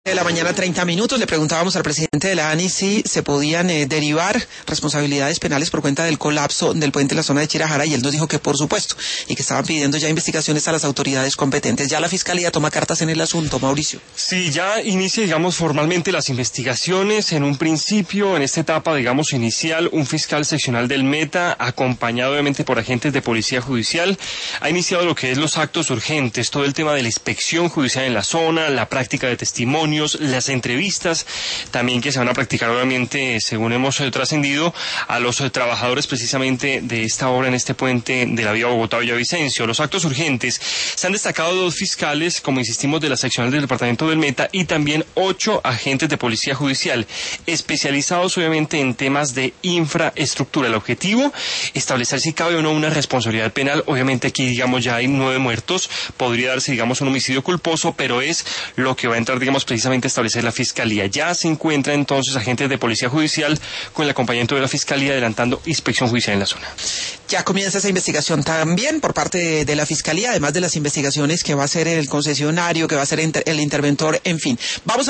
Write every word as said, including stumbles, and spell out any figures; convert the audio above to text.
De la mañana, treinta minutos, le preguntábamos al presidente de la ANI si se podían eh, derivar responsabilidades penales por cuenta del colapso del puente en la zona de Chirajara, y él nos dijo que por supuesto, y que estaban pidiendo ya investigaciones a las autoridades competentes. Ya la Fiscalía toma cartas en el asunto, Mauricio. Sí, ya inicia, digamos, formalmente las investigaciones. En un principio, en esta etapa, digamos, inicial, un fiscal seccional del Meta, acompañado obviamente por agentes de policía judicial, ha iniciado lo que es los actos urgentes, todo el tema de la inspección judicial en la zona, la práctica de testimonio, las entrevistas también que se van a practicar obviamente, según hemos eh, trascendido, a los eh, trabajadores precisamente de esta obra en este puente de la vía Bogotá-Villavicencio. Los actos urgentes se han destacado dos fiscales, como insistimos, de la seccional del departamento del Meta, y también ocho agentes de policía judicial, especializados obviamente en temas de infraestructura. El objetivo, establecer si cabe o no una responsabilidad penal. Obviamente aquí, digamos, ya hay nueve muertos, podría darse, digamos, un homicidio culposo, pero es lo que va a entrar, digamos, precisamente establecer la Fiscalía. Ya se encuentran entonces agentes de policía judicial con el acompañamiento de la Fiscalía adelantando inspección judicial en la zona. Ya comienza esa investigación también por parte de, de la Fiscalía, además de las investigaciones que va a hacer el concesionario, que va a hacer el interventor, en fin. Vamos a